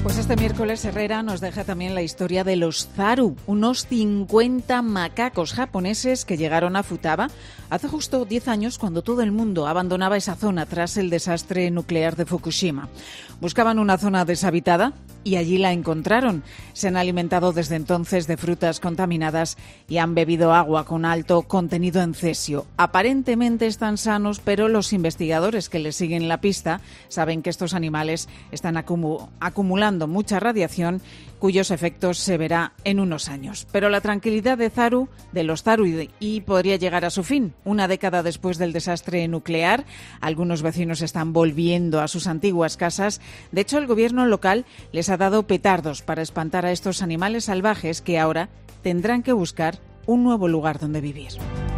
Pues este miércoles Herrera nos deja también la historia de los Zaru, unos 50 macacos japoneses que llegaron a Futaba hace justo 10 años, cuando todo el mundo abandonaba esa zona tras el desastre nuclear de Fukushima. Buscaban una zona deshabitada y allí la encontraron. Se han alimentado desde entonces de frutas contaminadas y han bebido agua con alto contenido en cesio. Aparentemente están sanos, pero los investigadores que les siguen la pista saben que estos animales están acumulando mucha radiación, cuyos efectos se verá en unos años. Pero la tranquilidad de los Zaru y podría llegar a su fin. Una década después del desastre nuclear, algunos vecinos están volviendo a sus antiguas casas. De hecho, el gobierno local les ha dado petardos para espantar a estos animales salvajes que ahora tendrán que buscar un nuevo lugar donde vivir.